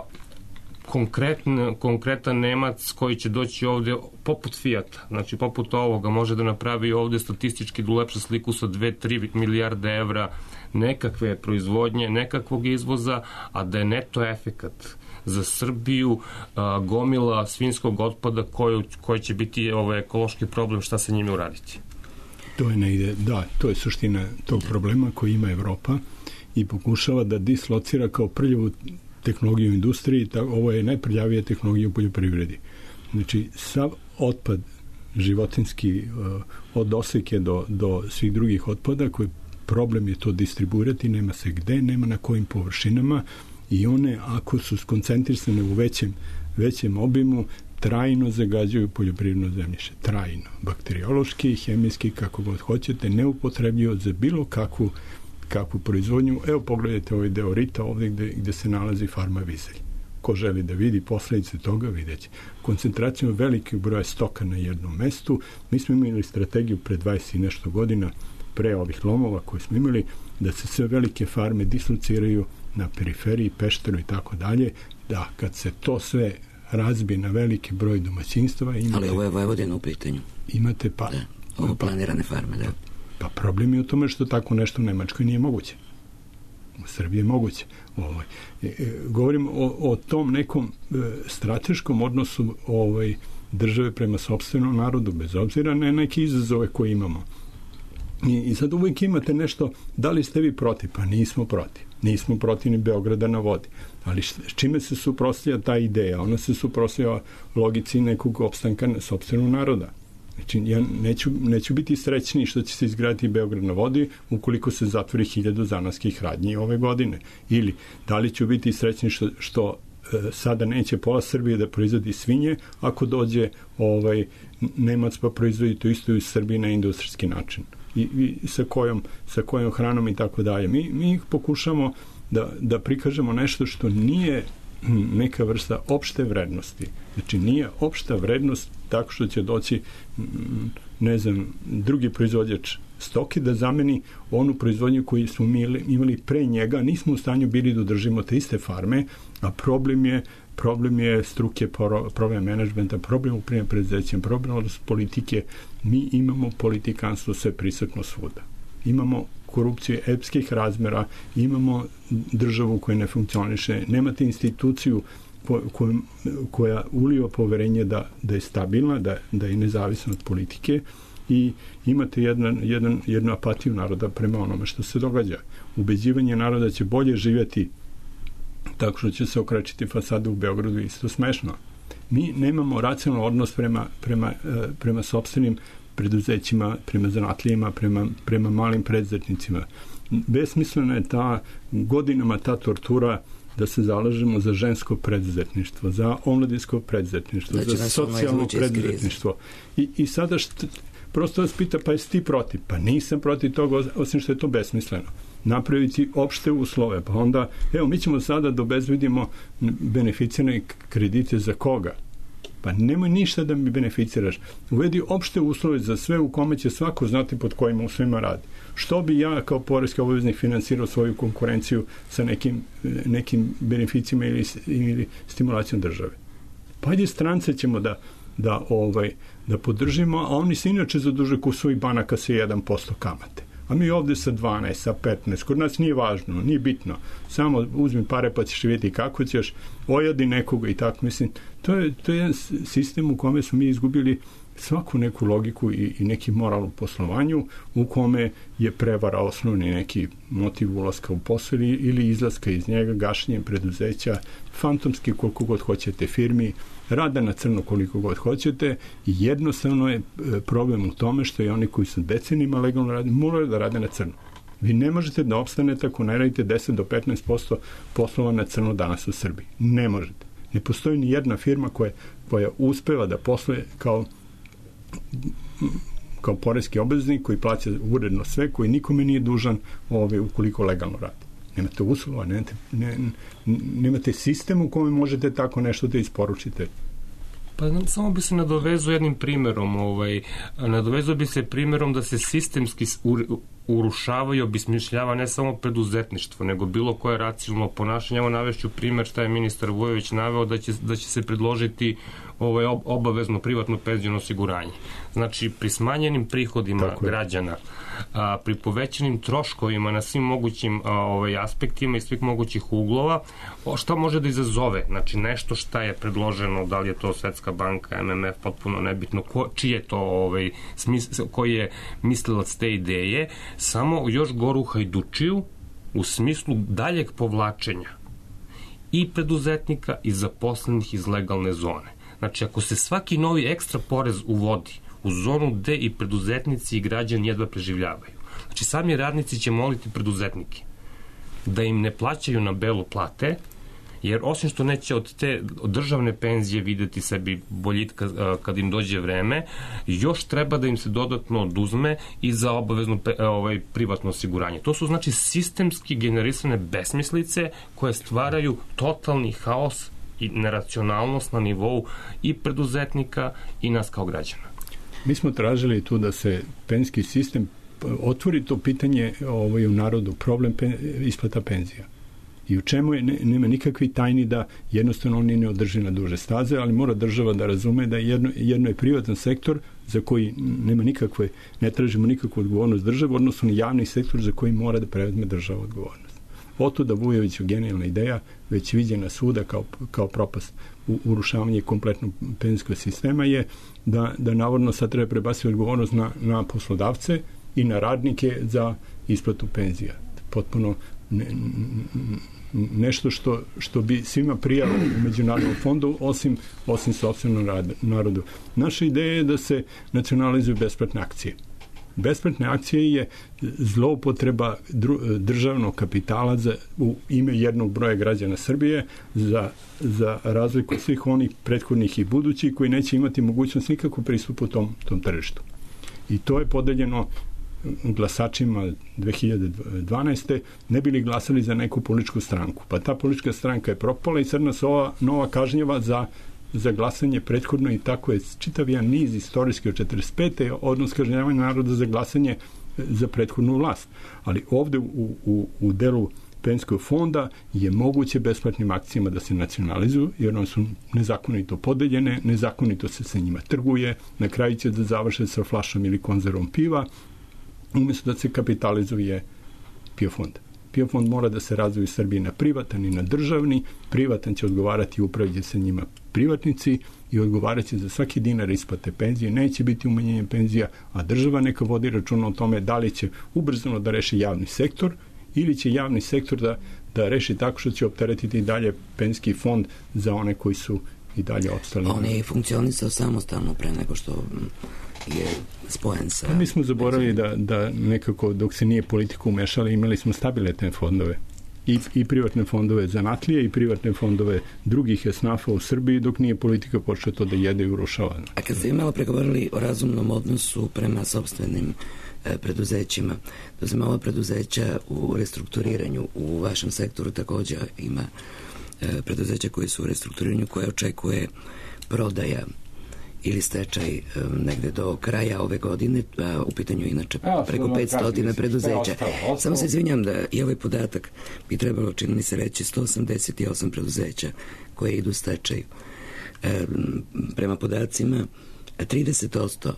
konkretn, konkretan Nemac koji će doći ovde poput Fijata, znači poput ovoga, može da napravi ovde statistički da ulepša sliku sa dve do tri milijarde evra nekakve proizvodnje, nekakvog izvoza, a da je neto efekat za Srbiju a, gomila svinjskog otpada koji, koji će biti ovaj ekološki problem, šta se njime uraditi. To je negde, da, to je suština tog problema koji ima Evropa i pokušava da dislocira kao prljavu tehnologiju u industriji, ta, ovo je najprljavija tehnologija u poljoprivredi. Znači, sav otpad životinski od oseke do, do svih drugih otpada, koji problem je to distribuirati, nema se gde, nema na kojim površinama i one, ako su skoncentrisane u većem, većem obimu, trajno zagađuju poljoprivredno zemljište. Trajno. Bakteriološki, hemijski, kako god hoćete, neupotrebljivo za bilo kakvu kakvu proizvodnju. Evo pogledajte ovaj deo Rita ovde gde, gde se nalazi farma Vizelj. Ko želi da vidi posledice toga, videće. Koncentracijom velikih broja stoka na jednom mestu. Mi smo imali strategiju pre dvadeset i nešto godina, pre ovih lomova koje smo imali, da se sve velike farme dislociraju na periferiji, Pešteru i tako dalje, da kad se to sve razbije na veliki broj domaćinstava... Imate, ali ovo je Vojvodina u pitanju. Imate pa... Da, ovo planirane farme, da. Pa problem je u tome što tako nešto u Nemačkoj nije moguće. U Srbiji je moguće. Ovaj. E, e, govorim o, o tom nekom e, strateškom odnosu ovaj, države prema sopstvenom narodu, bez obzira na neke izazove koje imamo. I, I sad uvijek imate nešto, da li ste vi protiv? Pa nismo protiv. Nismo protiv ni Beograda na vodi. Ali s čime se suprotstavlja ta ideja? Ona se suprotstavlja logici nekog opstanka sopstvenog naroda. Znači, ja neću, neću biti srećni što će se izgraditi Beograd na vodi ukoliko se zatvori hiljadu zanatskih radnji ove godine. Ili, da li ću biti srećni što, što e, sada neće pola Srbije da proizvodi svinje ako dođe ovaj, Nemac pa proizvodi to isto u Srbiji na industrijski način. I, i sa, kojom, sa kojom hranom i tako dalje. Mi, mi pokušamo da, da prikažemo nešto što nije neka vrsta opšte vrednosti. Znači, nije opšta vrednost tako što će doći, ne znam, drugi proizvođač stoke da zameni onu proizvodnju koju smo imali pre njega. Nismo u stanju bili da održimo te iste farme, a problem je problem je struke, problem menadžmenta, problem upravljanja preduzećem, problem od politike. Mi imamo politikanstvo sve prisutno svuda. Imamo korupciju epskih razmera, imamo državu koja ne funkcioniše, nemate instituciju ko, ko, koja uliva poverenje da, da je stabilna, da, da je nezavisna od politike i imate jedan, jedan, jednu apatiju naroda prema onome što se događa. Ubeđivanje naroda će bolje živjeti tako što će se okračiti fasada u Beogradu, isto smešno. Mi nemamo racionalan odnos prema, prema, prema sopstvenim preduzećima, prema zanatlijima, prema, prema malim preduzetnicima. Besmislena je ta godinama ta tortura da se zalažemo za žensko preduzetništvo, za omladinsko preduzetništvo, znači, za socijalno preduzetništvo. I, i sada št, prosto vas pita, pa jesi ti protiv? Pa nisam protiv toga, osim što je to besmisleno. Napraviti opšte uslove, pa onda, evo, mi ćemo sada da obezbedimo beneficirane kredite za koga? Pa nemoj ništa da mi beneficiraš. Uvedi opšte uslove za sve u kome će svako znati pod kojim uslovima radi. Što bi ja kao poreski obveznik finansirao svoju konkurenciju sa nekim, nekim beneficijama ili, ili stimulacijom države? Pa ajde strance ćemo da, da, ovaj, da podržimo, a oni se inače zaduže kod svojih banaka sa jedan posto kamate. A mi ovde sa dvanaest, sa petnaest, kod nas nije važno, nije bitno. Samo uzmi pare pa ćeš vidjeti kako ćeš, ojadi nekoga i tako. Mislim, to je, to je jedan sistem u kome smo mi izgubili svaku neku logiku i, i neki moral u poslovanju, u kome je prevara osnovni neki motiv ulaska u posao ili izlaska iz njega, gašenjem preduzeća, fantomski koliko god hoćete firmi, rada na crno koliko god hoćete i jednostavno je problem u tome što i oni koji su decenijima legalno radi, moraju da rade na crno. Vi ne možete da opstanete ako ne radite deset do petnaest posto poslova na crno danas u Srbiji. Ne možete. Ne postoji ni jedna firma koja, koja uspeva da posluje kao kao poreski obveznik koji plaća uredno sve, koji nikome nije dužan ovaj, ukoliko legalno radi. Nemate uslova, nemate, ne, nemate sistem u kome možete tako nešto da isporučite. Pa samo bi se nadovezao jednim primjerom. Ovaj, nadovezao bi se primjerom da se sistemski urušava i obesmišljava ne samo preduzetništvo, nego bilo koje racionalno ponašanje. Evo navešću primjer šta je ministar Vujović naveo, da će, da će se predložiti ovaj, obavezno privatno penziono osiguranje. Znači, pri smanjenim prihodima građana, a, pri povećanim troškovima na svim mogućim a, ovaj, aspektima i svih mogućih uglova, o, šta može da izazove? Znači, nešto šta je predloženo, da li je to Svetska banka, M M F, potpuno nebitno, ko, čiji je to, ovaj, smisl, koji je mislilac te ideje, samo još goru hajdučiju u smislu daljeg povlačenja i preduzetnika i zaposlenih iz legalne zone. Znači, ako se svaki novi ekstra porez uvodi u zonu gde i preduzetnici i građani jedva preživljavaju. Znači, sami radnici će moliti preduzetnike da im ne plaćaju na belo plate, jer osim što neće od te od državne penzije videti sebi boljitka kad im dođe vreme, još treba da im se dodatno oduzme i za obavezno ovaj, privatno osiguranje. To su znači sistemski generisane besmislice koje stvaraju totalni haos i neracionalnost na nivou i preduzetnika i nas kao građana. Mi smo tražili tu da se penzijski sistem otvori to pitanje ovaj, u narodu, problem pen, isplata penzija. I u čemu je, ne, nema nikakvi tajni da jednostavno oni ne održi na duže staze, ali mora država da razume da jedno, jedno je privatan sektor za koji nema nikakve, ne tražimo nikakvu odgovornost države, odnosno javni sektor za koji mora da preuzme država odgovornost. Oto da Vujoviću genijalna ideja, već viđena svuda kao, kao propast u urušavanje kompletnog penzijskog sistema je da, da navodno sad treba prebaciti odgovornost na, na poslodavce i na radnike za isplatu penzija. Potpuno ne, nešto što, što bi svima prijalo u Međunarodnom fondu, osim, osim sopstvenom narodu. Naša ideja je da se nacionalizuju besplatne akcije. Besplatne akcije je zloupotreba državnog kapitala za, u ime jednog broja građana Srbije za, za razliku svih onih prethodnih i budućih koji neće imati mogućnost nikakvu pristupu tom, tom tržištu. I to je podeljeno glasačima dve hiljade dvanaeste ne bili glasali za neku političku stranku. Pa ta politička stranka je propala i sad nas ova nova kažnjava za, za glasanje prethodno i tako je čitav jedan niz istorijski od četrdeset pete odnos kažnjavanja naroda za glasanje za prethodnu vlast. Ali ovde u, u, u delu penzijskog fonda je moguće besplatnim akcijama da se nacionalizuju, jer one su nezakonito podeljene, nezakonito se sa njima trguje, na kraju će da završe sa flašom ili konzervom piva, umjesto da se kapitalizuje PIO fond. PIO fond mora da se razvije u Srbiji na privatan i na državni. Privatan će odgovarati i upravlja sa njima privatnici i odgovarat će za svaki dinar isplate penzije. Neće biti umanjenje penzija, a država neka vodi računa o tome da li će ubrzano da reši javni sektor ili će javni sektor da, da reši tako što će opteretiti i dalje penzijski fond za one koji su i dalje ostali. On je funkcionisao samostalno pre nego što je spojen sa... Pa mi smo zaboravili da, da nekako dok se nije politika umešala imali smo stabilne te fondove. I, i privatne fondove zanatlije i privatne fondove drugih esnafa u Srbiji dok nije politika počela to da jede i urušava. A kad ste malo pregovorili o razumnom odnosu prema sopstvenim e, preduzećima, to se malo preduzeća u restrukturiranju u vašem sektoru također ima e, preduzeća koji su u restrukturiranju koje očekuje prodaja ili stečaj um, negde do kraja ove godine, a u pitanju inače a, preko petsto preduzeća. Ostalo, ostalo. Samo se izvinjam da i ovaj podatak bi trebalo, čini mi se reći, sto osamdeset osam preduzeća koje idu u stečaju. E, prema podacima, trideset posto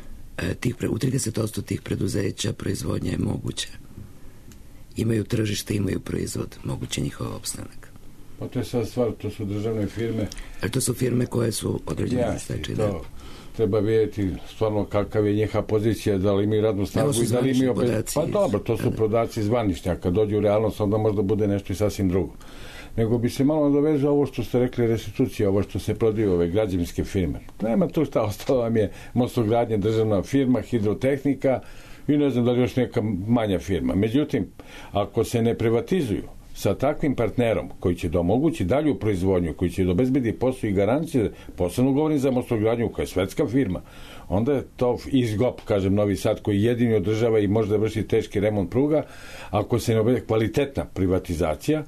tih, u trideset posto tih preduzeća proizvodnja je moguća. Imaju tržište, imaju proizvod, moguće njihov opstanak. Pa to je sad stvar, to su državne firme. A to su firme koje su određene ja, za stečaj. Da. Treba vidjeti stvarno kakav je njihova pozicija, da li imaju radnu snagu i da li imaju... Podaci, pa dobro, to su da, podaci zvanični, a kad dođu u realnost, onda možda bude nešto i sasvim drugo. Nego bi se malo dovezao ovo što ste rekli, restitucija, ovo što se prodaju ove građevinske firme. Nema tu šta, ostalo vam je Mostogradnja, državna firma, Hidrotehnika i ne znam da li još neka manja firma. Međutim, ako se ne privatizuju, sa takvim partnerom koji će da omogući dalju proizvodnju, koji će da obezbedi posao i garancije, posebno govorim za Mostogradnju koja je svetska firma, onda je to izgop, kažem, Novi Sad koji jedini održava i može da vrši teški remont pruga. Ako se ne obezbedi kvalitetna privatizacija,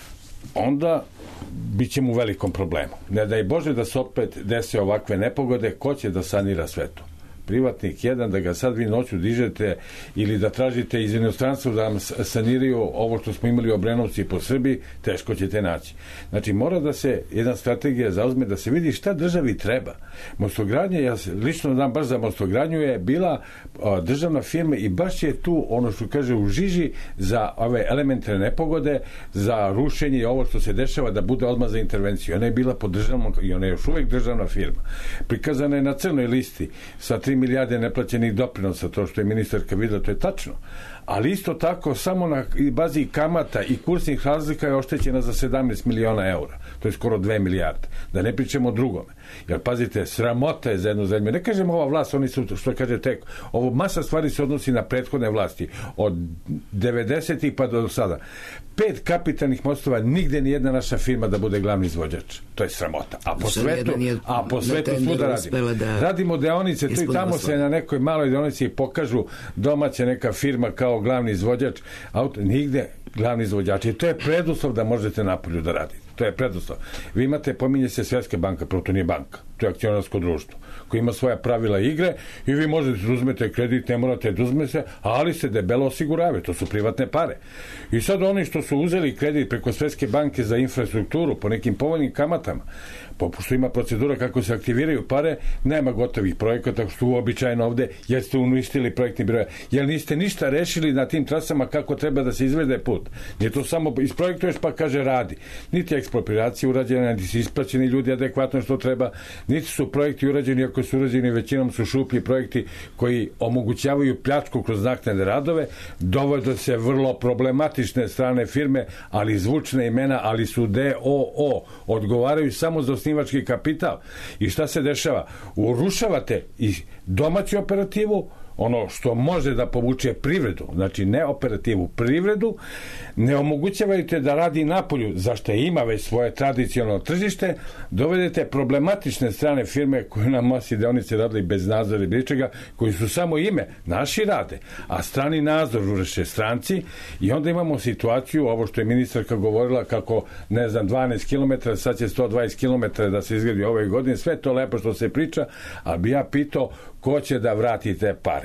onda bit ćemo u velikom problemu. Ne daj Bože da se opet dese ovakve nepogode, ko će da sanira sve to? Privatnik jedan, da ga sad vi noću dižete ili da tražite iz inostranstva da vam saniraju ovo što smo imali u Obrenovci po Srbiji, teško ćete naći. Znači, mora da se jedna strategija zauzme, da se vidi šta državi treba. Mostogradnja, ja lično znam baš za Mostogradnju, je bila a, državna firma i baš je tu, ono što kaže, u žiži za ove elementarne nepogode, za rušenje i ovo što se dešava, da bude odmah za intervenciju. Ona je bila pod državnom, i ona je još uvek državna firma. Prikazana je na crnoj listi sa tri milijarde neplaćenih doprinosa, to što je ministarka videla, to je tačno. Ali isto tako, samo na bazi kamata i kursnih razlika je oštećena za sedamnaest miliona eura. To je skoro dve milijarde. Da ne pričamo o drugome. Jer, pazite, sramota je za jednu zemlju. Ne kažem ova vlast, oni su, što kaže tek, ovo masa stvari se odnosi na prethodne vlasti. Od devedesetih pa do sada. Pet kapitalnih mostova, nigde ni jedna naša firma da bude glavni izvođač. To je sramota. A po svetu, a po svetu svuda radimo. Da radimo deonice, tu i tamo se na nekoj maloj deonici pokažu domaća neka firma kao glavni izvođač, auto, nigde glavni izvođač. I to je preduslov da možete napolju da radite. To je preduslov. Vi imate, pominje se Svetska banka, prvo to nije banka, to je akcionarsko društvo, koji ima svoja pravila igre i vi možete da uzmete kredit, ne morate da uzmete, ali se debelo osigurave, to su privatne pare. I sad oni što su uzeli kredit preko Svetske banke za infrastrukturu po nekim povoljnim kamatama, pošto ima procedura kako se aktiviraju pare, nema gotovih projekata, što uobičajeno ovde, jer ste uništili projektni broj, jer niste ništa rešili na tim trasama kako treba da se izvede put. Nije to samo isprojektuješ pa kaže radi. Niti ekspropriacija urađena, niti su isplaćeni ljudi adekvatno što treba, niti su projekti urađeni, ako su urađeni većinom su šuplji projekti koji omogućavaju pljačku kroz naknadne radove, dovode se vrlo problematične strane firme, ali zvučne imena, ali su D O O, odgovaraju samo za osnivački kapital. I šta se dešava? Urušavate i domaću operativu, ono što može da povuče privredu, znači ne operativu, privredu, ne omogućavajte da radi napolju, zašto ima već svoje tradicionalno tržište, dovedete problematične strane firme koje nam masi deonice radili bez nadzora i bličega, koji su samo ime, naši rade, a strani nadzor ureše stranci i onda imamo situaciju, ovo što je ministarka govorila, kako, ne znam, dvanaest kilometara, sad će sto dvadeset kilometara da se izgradi ove godine, sve to lepo što se priča, a bi ja pitao ko će da vrati te pare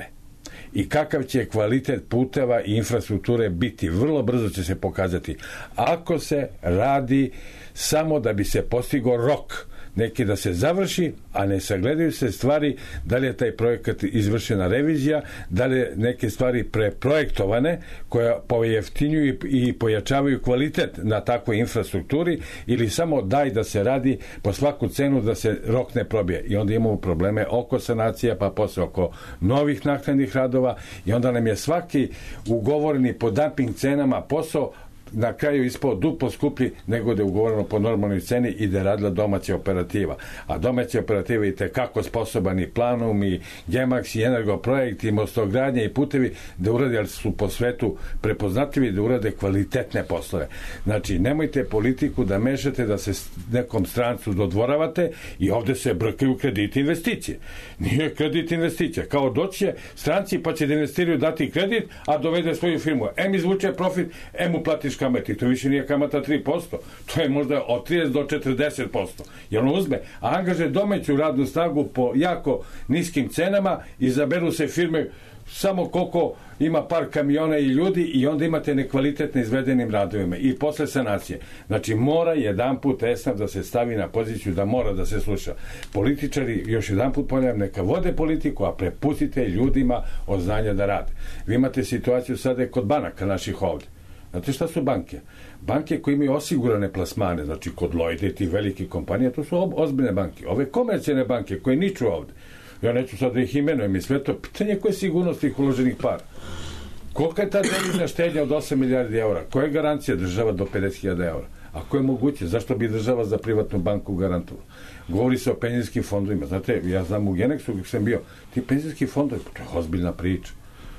i kakav će kvalitet puteva i infrastrukture biti. Vrlo brzo će se pokazati. Ako se radi samo da bi se postigao rok neki da se završi, a ne sagledaju se stvari da li je taj projekat izvršena revizija, da li je neke stvari preprojektovane koje pojeftinjuju i pojačavaju kvalitet na takvoj infrastrukturi ili samo daj da se radi po svaku cenu da se rok ne probije. I onda imamo probleme oko sanacija, pa posle oko novih naknadnih radova i onda nam je svaki ugovoreni po dumping cenama posao na kraju ispao duplo skuplji nego da je ugovoreno po normalnoj ceni i da je radila domaća operativa. A domaća operativa je tekako sposoban i Planum i Gemax i Energoprojekt i Mostogradnja i putevi da urade, ali su po svetu prepoznatljivi da urade kvalitetne poslove. Znači, nemojte politiku da mešate, da se nekom strancu dodvoravate i ovde se brkaju krediti investicije. Nije kredit investicija. Kao doće stranci pa će da investiraju dati kredit, a dovede svoju firmu. Em izvuče profit, em uplatiš kamati. To više nije kamata tri posto. To je možda od trideset do četrdeset posto. Jer on uzme, a angaže domaću radnu snagu po jako niskim cenama, izaberu se firme samo koliko ima par kamiona i ljudi i onda imate nekvalitetne izvedenim radovima i posle sanacije. Znači mora jedan put ESNAF da se stavi na poziciju da mora da se sluša. Političari, još jedan put ponavljam, neka vode politiku, a prepustite ljudima od znanja da rade. Vi imate situaciju sada kod banaka naših ovde. Znate šta su banke? Banke koje imaju osigurane plasmane, znači kod Lloyda i tih velikih kompanija, to su ozbiljne banke. Ove komercijalne banke koje niču ovde, ja neću sad da ih imenujem i sve to, pitanje koje je sigurnost tih uloženih para. Kolika je ta devizna štednja od osam milijardi eura? Koja je garancija država do pedeset hiljada eura? Ako je moguće, zašto bi država za privatnu banku garantovala? Govori se o penzijskim fondovima. Znate, ja znam u Genexu kako sam bio, ti penzijski fondovi, to je ozbiljna priča.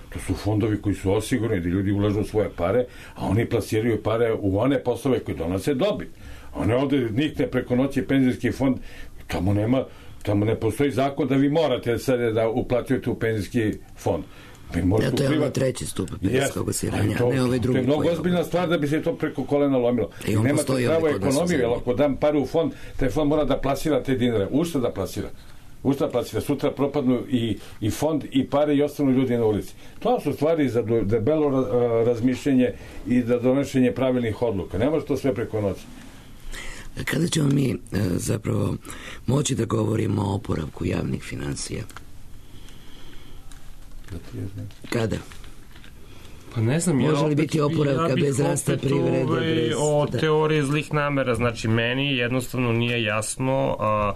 To su fondovi koji su osigurani, da ljudi ulažu svoje pare, a oni plasiraju pare u one poslove koji donose dobit. A ne ovde nikne preko noći penzijski fond, tamo nema, tamo ne postoji zakon da vi morate sada da uplatujete u penzijski fond. Ja, to je ovaj treći stup penzijskog osiguranja, ne ovaj drugi. To je mnogo ozbiljna stvar da bi se to preko kolena lomilo. I on nemate postoji pravo ovdje kod nas u ekonomiju, jer zemlji. ako dam paru u fond, taj fond mora da plasira te dinare. Ušta da plasira? Ušta da plasira? Sutra propadnu i, i fond i pare i ostanu ljudi na ulici. To su stvari za debelo razmišljenje i za donošenje pravilnih odluka. Ne može to sve preko noći. Kada ćemo mi zapravo moći da govorimo o oporavku javnih financija? Kada? Pa ne znam, može ja li opet, biti oporavka ja bez rasta privrede? Ovaj, bez, o da. teoriji zlih namera, znači meni jednostavno nije jasno a,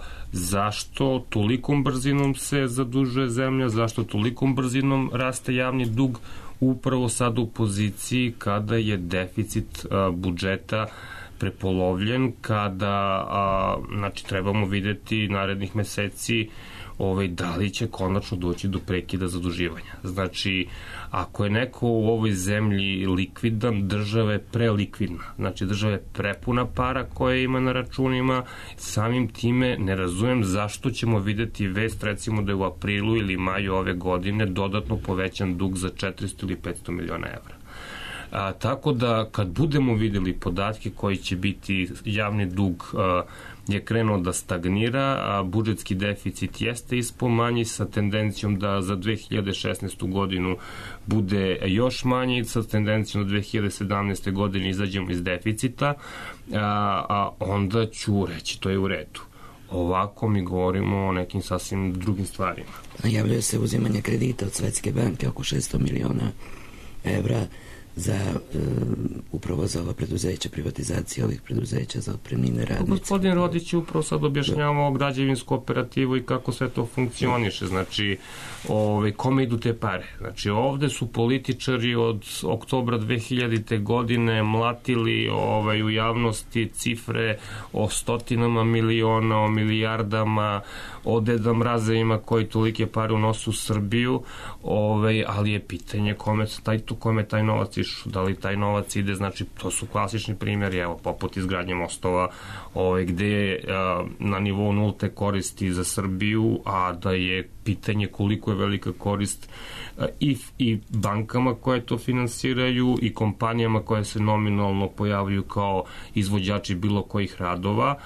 zašto tolikom brzinom se zadužuje zemlja, zašto tolikom brzinom raste javni dug upravo sad u poziciji kada je deficit a, budžeta prepolovljen, kada a, znači trebamo videti narednih meseci ovaj, da li će konačno doći do prekida zaduživanja. Znači, ako je neko u ovoj zemlji likvidan, država je prelikvidna. Znači, država je prepuna para koje ima na računima, samim time ne razumem zašto ćemo videti vest, recimo da je u aprilu ili maju ove godine dodatno povećan dug za četiristo ili petsto miliona evra. A, tako da kad budemo videli podatke koji će biti javni dug a, je krenuo da stagnira, a budžetski deficit jeste ispod manji sa tendencijom da za dve hiljade šesnaestu godinu bude još manji, sa tendencijom da dve hiljade sedamnaeste godine izađemo iz deficita, a, a onda ću reći to je u redu. Ovako mi govorimo o nekim sasvim drugim stvarima. Najavljuje se uzimanje kredita od Svetske banke oko šesto miliona evra za uh, upravo za ova preduzeća, privatizacije ovih preduzeća za otpremnine radnice. Gospodin Rodić je upravo sad objašnjavao građevinsku operativu i kako sve to funkcioniše. Znači, ove, kome idu te pare? Znači, ovde su političari od oktobra dve hiljadite godine mlatili ovaj, u javnosti cifre o stotinama miliona, o milijardama, o Deda Mrazevima koji tolike pare unosu u Srbiju, ovaj, ali je pitanje kome taj, kome taj novac išao, da li taj novac ide, znači to su klasični primjeri, evo, poput izgradnje mostova, ovaj, gde je a, na nivou nulte koristi za Srbiju, a da je pitanje koliko je velika korist a, i, i bankama koje to finansiraju i kompanijama koje se nominalno pojavljuju kao izvođači bilo kojih radova.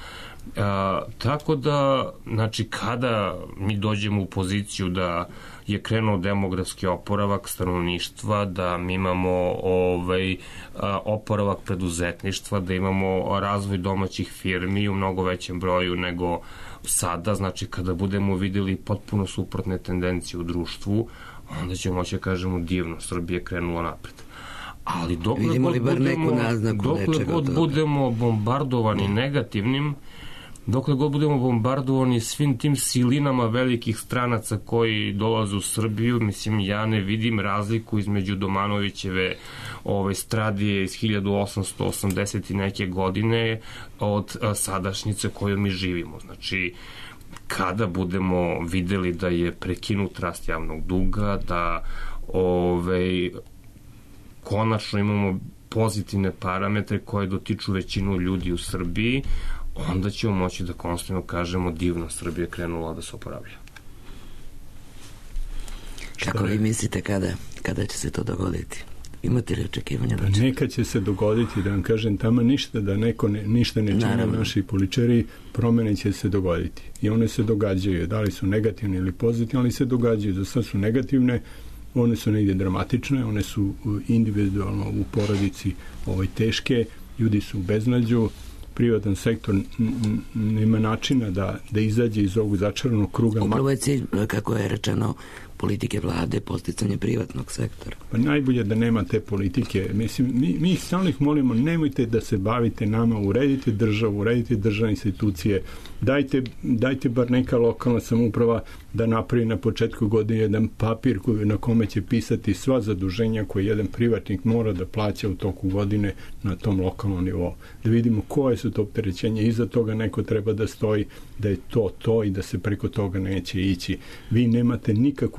A, tako da, znači, kada mi dođemo u poziciju da je krenuo demografski oporavak stanovništva, da mi imamo ovaj, a, oporavak preduzetništva, da imamo razvoj domaćih firmi u mnogo većem broju nego sada, znači kada budemo videli potpuno suprotne tendencije u društvu, onda ćemo moći da kažemo divno, Srbija je krenula napred. Ali dokle god budemo, dokle god budemo bombardovani negativnim, dokle god budemo bombardovani svim tim silinama velikih stranaca koji dolaze u Srbiju, mislim, ja ne vidim razliku između Domanovićeve ove Stradije iz hiljadu osamsto osamdeset i neke godine od a, sadašnjice koju mi živimo. Znači, kada budemo videli da je prekinut rast javnog duga, da ove, konačno imamo pozitivne parametre koje dotiču većinu ljudi u Srbiji, onda ćemo moći da konstantno kažemo divno, Srbija je krenula da se oporavlja. Kako vi mislite kada, kada će se to dogoditi? Imate li očekivanja? Pa neka će se dogoditi, da vam kažem, tamo ništa, da neko ne, ništa ne čine naši političari, promene će se dogoditi. I one se događaju, da li su negativne ili pozitivne, ali se događaju. Za sad su negativne, one su negdje dramatične, one su individualno u porodici ovaj, teške, ljudi su u beznađu, privatan sektor nema načina da, da izađe iz ovog začaranog kruga. Upravo je cilj, kako je rečeno, politike vlade, posticanje privatnog sektora. Pa najbolje da nema te politike. Mislim, mi, mi ih stalno ih molimo, nemojte da se bavite nama, uredite državu, uredite državne institucije, dajte, dajte bar neka lokalna samouprava da napravi na početku godine jedan papir koji, na kome će pisati sva zaduženja koje jedan privatnik mora da plaća u toku godine na tom lokalnom nivou. Da vidimo koje su to opterećenje, iza toga neko treba da stoji, da je to to i da se preko toga neće ići. Vi nemate nikakvu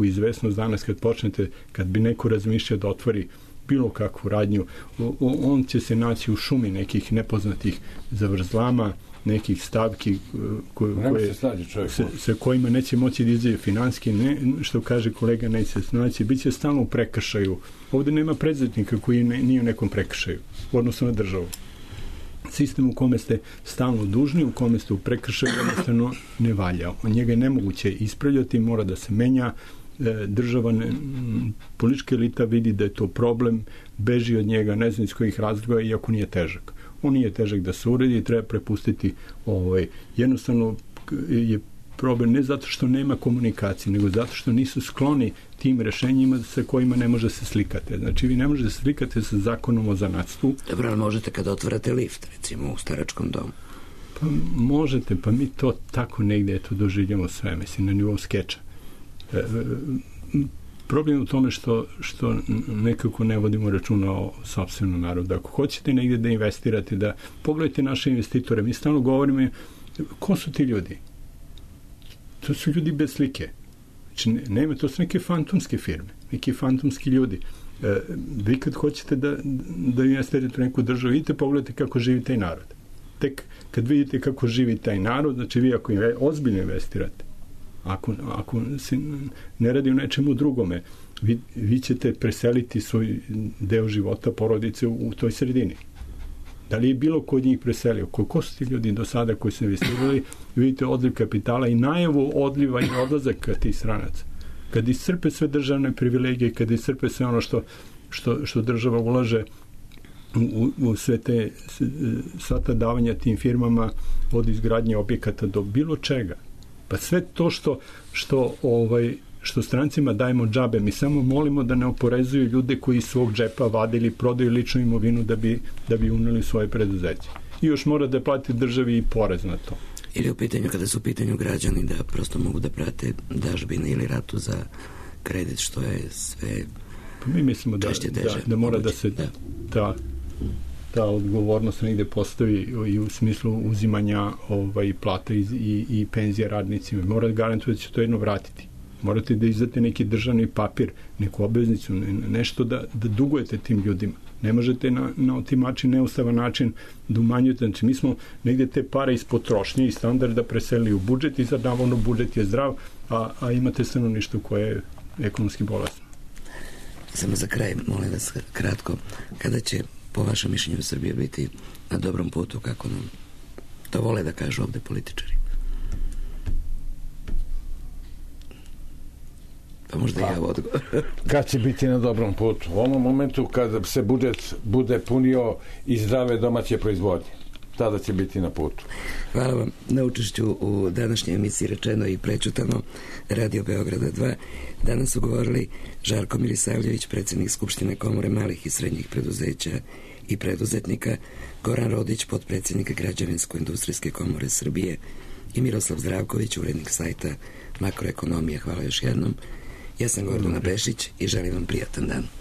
izvesnost danas kad počnete, kad bi neko razmišljao da otvori bilo kakvu radnju, on će se naći u šumi nekih nepoznatih zavrzlama, nekih stavki koje, koje, sa, sa kojima neće moći da izađe finanski, ne, što kaže kolega, neće se snaći, bit će stalno u prekršaju. Ovde nema preduzetnika koji ne, nije u nekom prekršaju u odnosu na državu. Sistem u kome ste stalno dužni, u kome ste u prekršaju, jednostavno ne valja. On njega je nemoguće ispravljati, mora da se menja. Država, ne, politička elita vidi da je to problem, beži od njega, ne znam iz kojih razloga, iako nije težak. On nije težak da se uredi i treba prepustiti ovaj, jednostavno je problem ne zato što nema komunikacije, nego zato što nisu skloni tim rešenjima sa kojima ne može se slikate. Znači, vi ne možete da se slikate sa zakonom o zanatstvu. Dobro, ali možete kada otvarate lift, recimo u staračkom domu. Pa možete, pa mi to tako negde eto, doživljamo sve, mislim, na nivou skeča. E, e, problem je u tome što, što nekako ne vodimo računa o sopstvenom narodu. Ako hoćete negde da investirate, da pogledajte naše investitore, mi stalno govorimo ko su ti ljudi? To su ljudi bez slike. Znači, nema, to su neke fantomske firme, neki fantomski ljudi. E, vi kad hoćete da, da investirate u neku državu, vidite, pogledajte kako živi taj narod. Tek kad vidite kako živi taj narod, znači vi ako ozbiljno investirate, Ako, ako se ne radi o nečemu drugome, vi, vi ćete preseliti svoj deo života porodice u, u toj sredini. Da li je bilo ko od njih preselio? Koliko su ti ljudi do sada koji su investirali? Vidite odliv kapitala i najavu odliva i odlazaka tih stranaca. Kad iscrpe sve državne privilegije, kad iscrpe sve ono što, što, što država ulaže u, u sve te sva ta davanja tim firmama od izgradnje objekata do bilo čega. Pa sve to što, što, ovaj, što strancima dajemo džabe, mi samo molimo da ne oporezuju ljude koji svog džepa vadili, prodaju ličnu imovinu da bi, da bi uneli svoje preduzeće. I još mora da plati državi i porez na to. Ili u pitanju, kada su u pitanju građani da prosto mogu da prate dažbine ili ratu za kredit, što je sve pa mi mislimo da, da, da mora da se da. ta ta odgovornost negde postoji i u smislu uzimanja ovaj, plata i, i, i penzija radnicima. Morate garantovati da će to jedno vratiti. Morate da izdate neki državni papir, neku obveznicu, ne, nešto da, da dugujete tim ljudima. Ne možete na, na otimačin, neustavan način da umanjujete. Znači, mi smo negde te pare iz potrošnje i standarda preselili u budžet i sad navodno budžet je zdrav, a, a imate stanovništvo koje je ekonomski bolesno. Samo za kraj, molim vas kratko, kada će po vašem mišljenju Srbija biti na dobrom putu, kako nam to vole da kažu ovde političari? Pa možda pa, ja odgovor. Kad će biti na dobrom putu? U ovom momentu kada se budžet bude punio iz zdrave domaće proizvodnje, tada će biti na putu. Hvala vam na učešću u današnjoj emisiji Rečeno i prećutano Radio Beograda dva. Danas su govorili Žarko Milisavljević, predsjednik Skupštine Komore malih i srednjih preduzeća i preduzetnika, Goran Rodić, potpredsjednik Građevinsko-industrijske komore Srbije i Miroslav Zdravković, urednik sajta Makroekonomije. Hvala još jednom. Ja sam Gordana Pešić i želim vam prijatan dan.